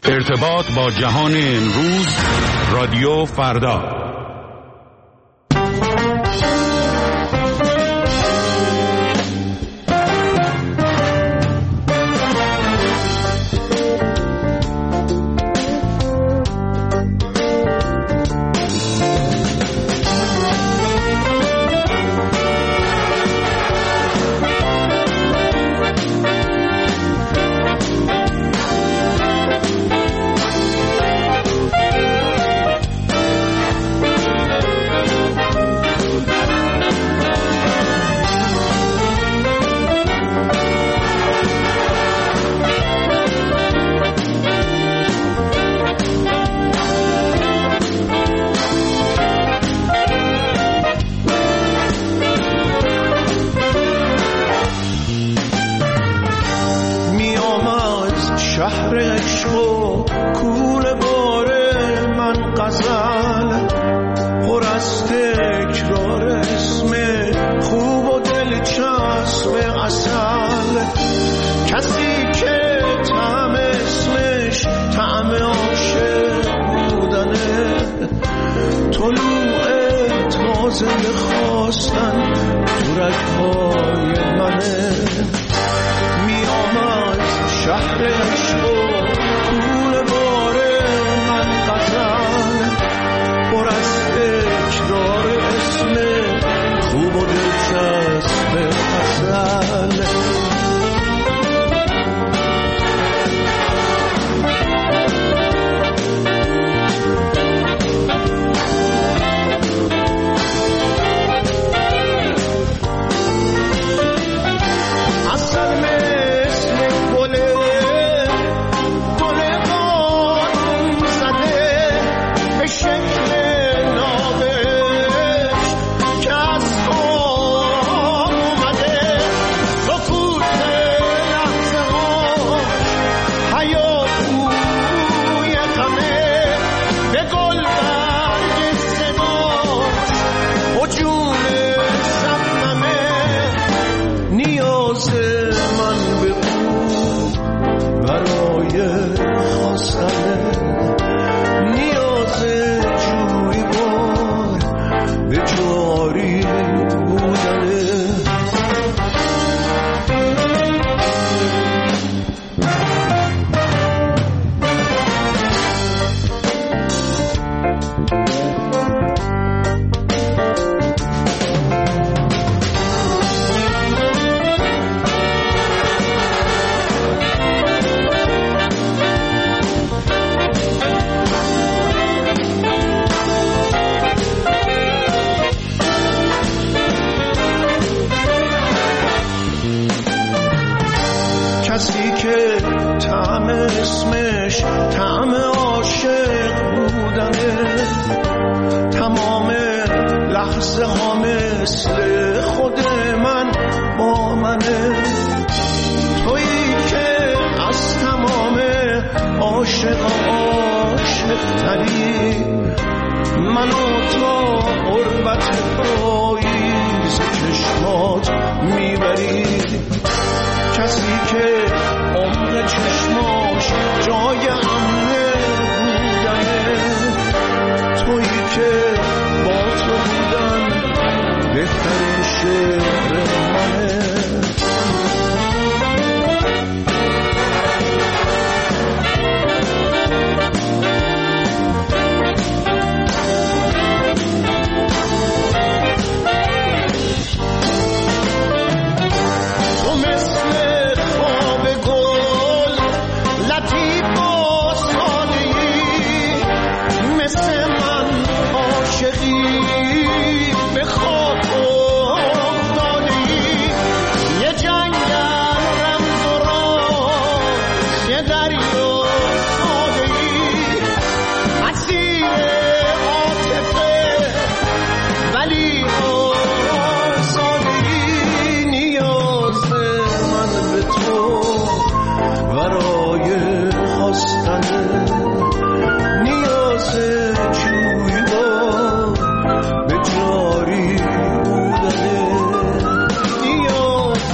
ارتباط با جهان امروز، رادیو فردا.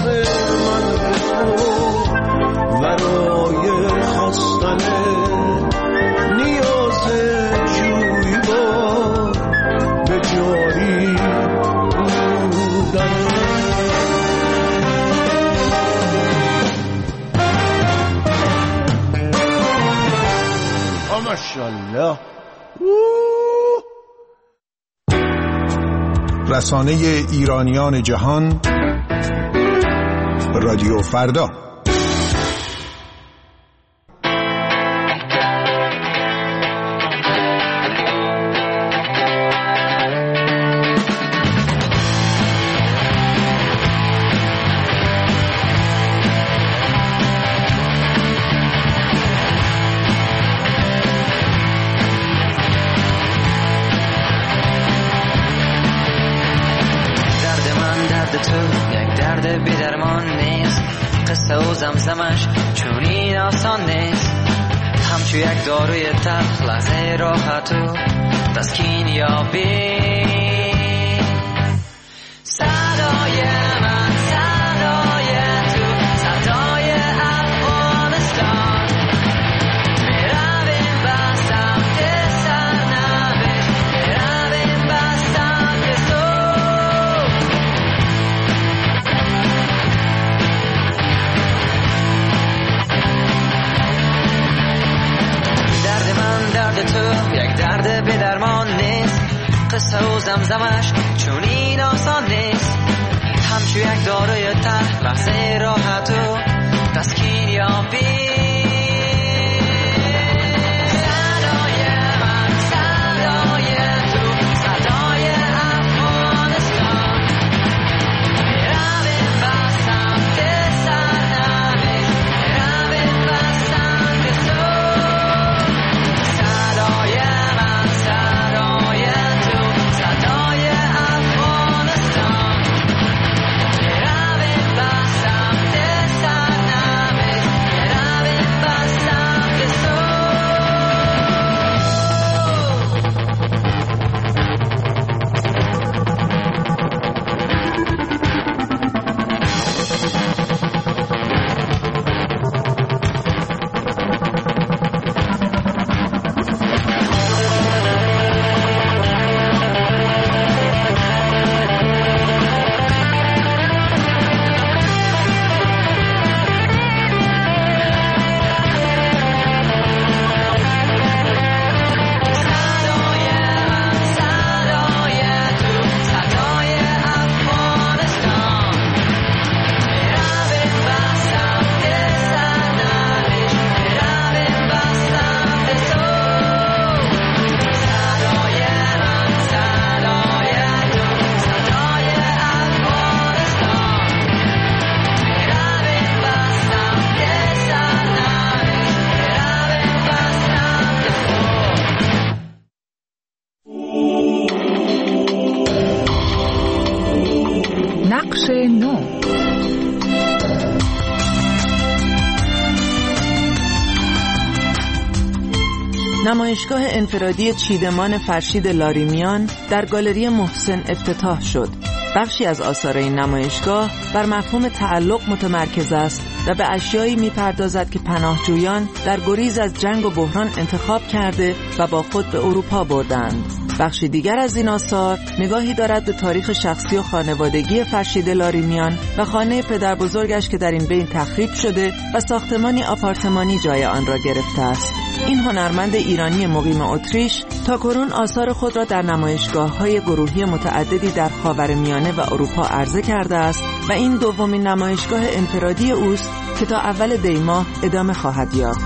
برای خواستن ماشاءالله. رسانه ایرانیان جهان، رادیو فردا. زمزمش چونین آسان نیست، همچو یک داروی تلخ لحظه راحت و تسکین یابی. صدای من صدای تو، صدای افغانستان، میرویم به سمت سرنوشت، میرویم به سمت صبح. درد تو یک درد به درمان نیست، قصه و زمزمش چون این آسان نیست، همچو یک داروی تلخ لحظه راحت و تسکین یابی. نمایشگاه انفرادی چیدمان فرشید لاریمیان در گالری محسن افتتاح شد. بخشی از آثار این نمایشگاه بر مفهوم تعلق متمرکز است و به اشیایی می‌پردازد که پناهجویان در گریز از جنگ و بحران انتخاب کرده و با خود به اروپا بردند. بخشی دیگر از این آثار نگاهی دارد به تاریخ شخصی و خانوادگی فرشید لاریمیان و خانه پدر بزرگش که در این بین تخریب شده و ساختمانی آپارتمانی جای آن را گرفته است. این هنرمند ایرانی مقیم اتریش تاکنون آثار خود را در نمایشگاه‌های گروهی متعددی در خاورمیانه و اروپا عرضه کرده است و این دومین نمایشگاه انفرادی اوست که تا اول دی ماه ادامه خواهد یافت.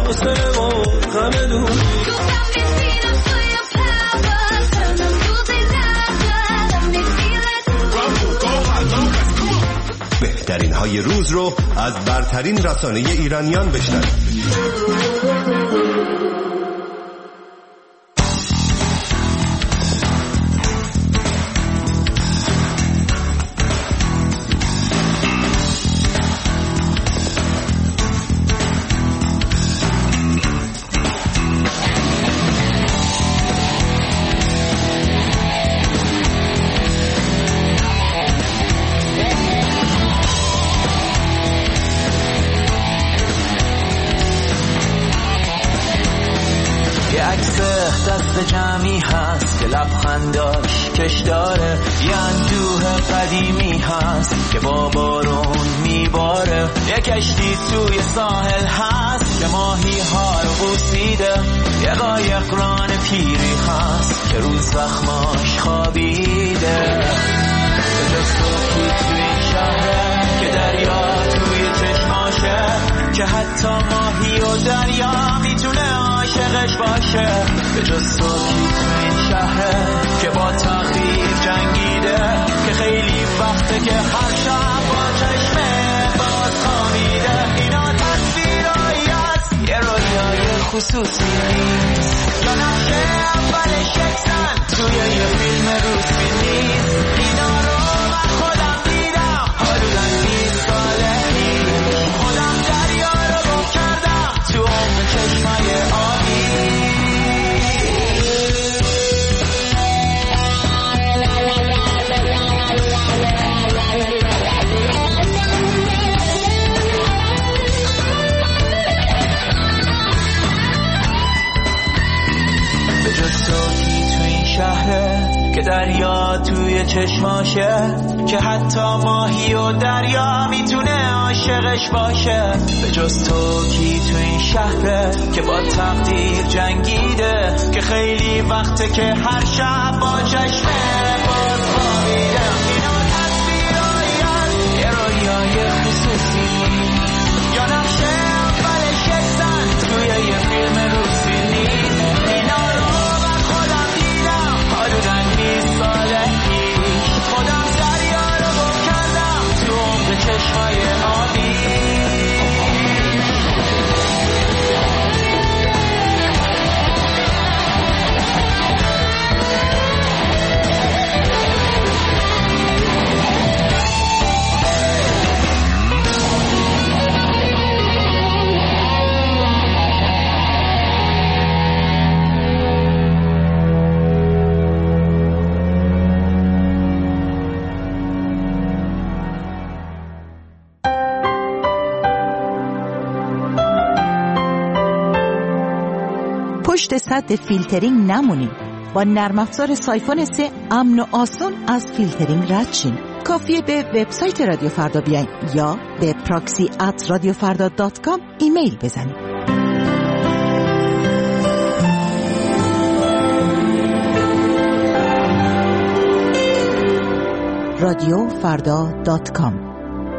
فاصله و غم دوری. بهترین های روز رو از برترین رسانه ایرانیان بشنوید. دست جمعی هست که لبخنداش کش داره، یه اندوه قدیمی هست که با بارون میباره، یه کشتی توی ساحل هست که ماهی ها رو بوسیده، یه قایق ران پیری هست که روز زخماش خوابیده. جز صبحی توی این شهره که دریا توی چشماشه، که حتی ماهی و دریا میتونه عاشقش باشه. به جز صبحی تو این شهره که با تقدیر جنگیده، که خیلی وقته که هر شب با چشمه باز خوابیده. اینا تصویرهایی هست، یه رویای خصوصی نیست، یا نقشه اولش یکسن توی یه فیلم روسی نیست. اینا رو من خودم دیدم حدوداً 20 ساله پیش، خودم دریا رو گم کردم تو عمق چشمای آبی. به جز صوتی تو این شهره که دریا توی چشماشه، که حتی ماهی و دریا میتونه عاشقش باشه. به جز تو کی تو این شهره که با تقدیر جنگیده، که خیلی وقته که هر شب با چشمه باز خوابیده. اینا تصویرهایی هست، یه رویای خصوصی، یا نقشه اولش یکسن توی یه فیلم روسی نیست. اینا رو من خودم دیدم حدوداً 20 ساله پیش، خودم دریا رو گم کردم تو عمق چشمای آبی. پشت سد فیلترینگ نمونید. با نرم افزار سایفون 3 امن و آسان از فیلترینگ رد شین. کافیه به وبسایت رادیو فردا بیاین یا به proxy@radiofarda.com ایمیل بزنید. radiofarda.com.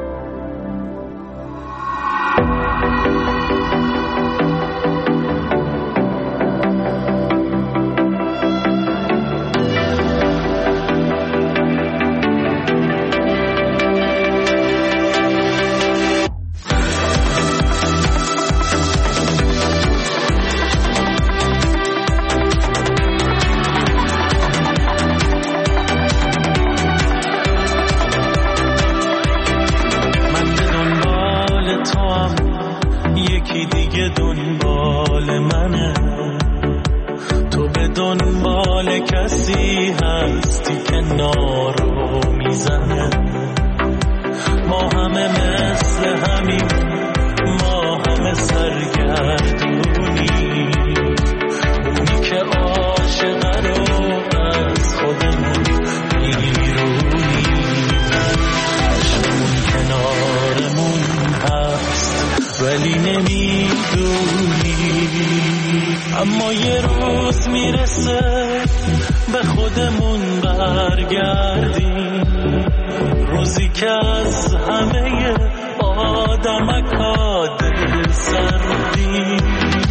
اما یه روز میرسه به خودمون برگردیم، روزی که از همه آدمکا دل سردیم.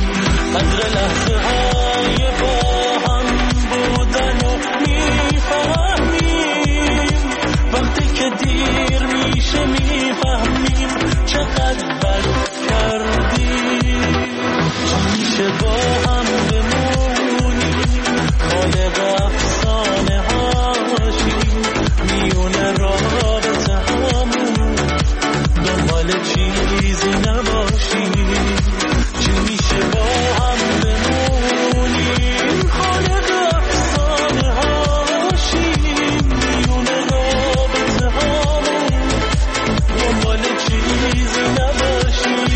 قدر لحظه های با هم بودن و میفهمیم وقتی که دیر میشه میفهمیم چقدر بد کردیم چی میشه با هم بمونیم خالق افسانه هاشیم میونه رابطه همون دنبال چیزی نباشیم چی میشه با هم بمونیم خالق افسانه هاشیم میونه رابطه همون دنبال چیزی نباشیم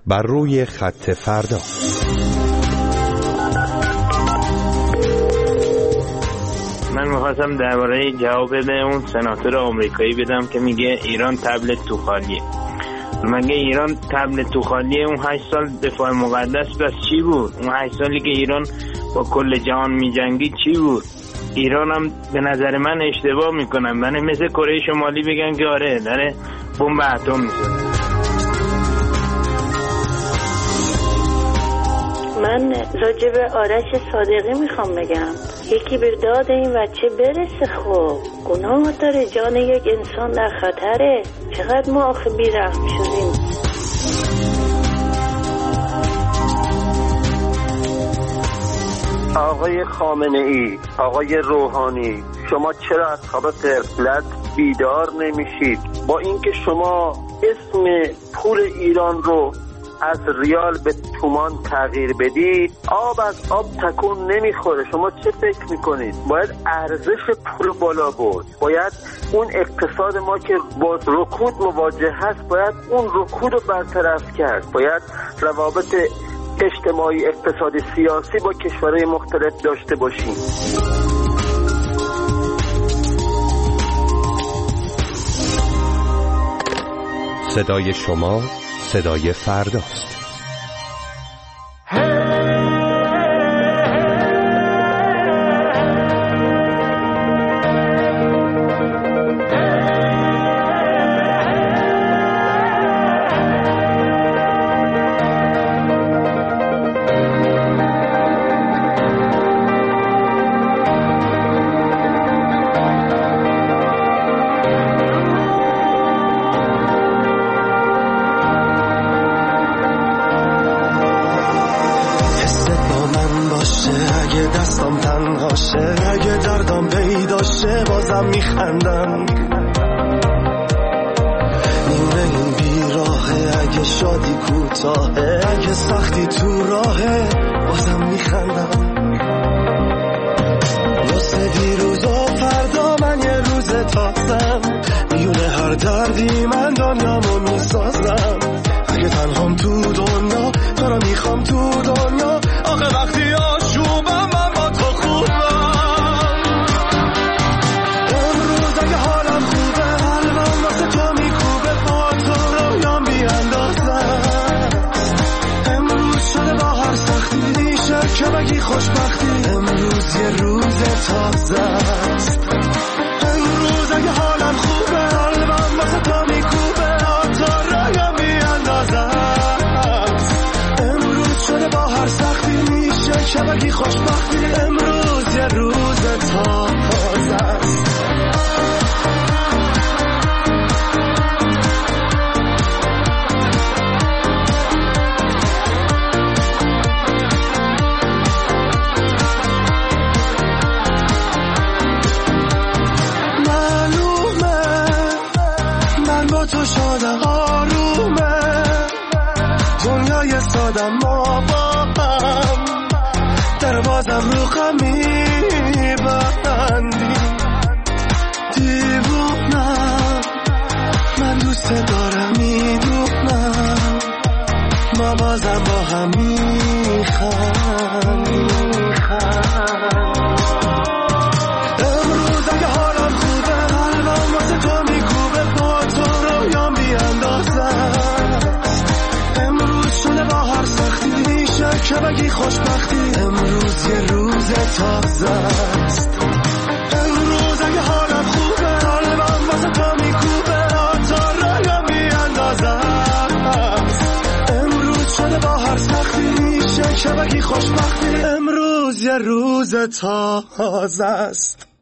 بر روی خط فردا. من میخواستم درباره جواب به اون سناتور آمریکایی بدم که میگه ایران تبلت تو خالیه. مگه ایران تبلت تو خالیه؟ اون 8 سال دفاع مقدس بس چی بود؟ اون 8 سالی که ایران با کل جهان میجنگید چی بود؟ ایران هم به نظر من اشتباه میکنن، من مثل کره شمالی بگن که آره داره بمب اتم میزنه. من راجع به آرش صادقی میخوام بگم یکی به داد این بچه برسه. خب گناه داره، جان یک انسان در خطره. چقدر ما آخه بی‌رحم شدیم. آقای خامنه‌ای، آقای روحانی، شما چرا از خواب غفلت بیدار نمیشید؟ با اینکه شما اسم پول ایران رو از ریال به تومان تغییر بدید، آب از آب تکون نمیخوره. شما چه فکر میکنید؟ باید ارزش پول بالا برد، باید اون اقتصاد ما که با رکود مواجه هست باید اون رکود رو برطرف کرد، باید روابط اجتماعی، اقتصادی، سیاسی با کشورهای مختلف داشته باشیم. صدای شما صدای فرداست. اگه دردم پیدا شه بازم میخندم، نیمه این بیراهه، اگه شادی کوتاهه، اگه سختی تو راهه بازم میخندم. واسه دیروز و فردا من یه روز تازم، میونه هر دردی من دنیامو میسازم. اگه تنهام تو دنیا تو رو میخوام تو دنیا، آخه وقتی آشوبم من با تو خوبم. امروز اگه حالم خوبه قلبم واسه تو میکوبه، با تو رویام بیاندازم. امروز شده با هر سختی میشه که بگی خوشبختی، امروز یه روز تازه است. امروز اگه حالم خوبه قلبم واسه تو میکوبه، با تو رویام بیاندازم. امروز شده با هر سختی میشه که بگی خوشبختی، امروز یه روز تازه است. معلومه من با تو شادم، آرومه دنیای سادم، ما با هم در بازم رو خم میبندیم. دیوونم من دوست دارم، میدونم ما بازم با هم میخندیم. امروز اگه حالم خوبه قلبم واسه تو میکوبه، با تو رویام بیاندازم. امروز شده با هر سختی میشه که بگی خوشبختی، امروز یه روز تازه است. امروز اگه حالم خوبه قلبم واسه تو میکوبه، با تو رویام بیاندازم. امروز شده با هر سختی میشه که بگی خوشبختی، امروز یه روز تازه است.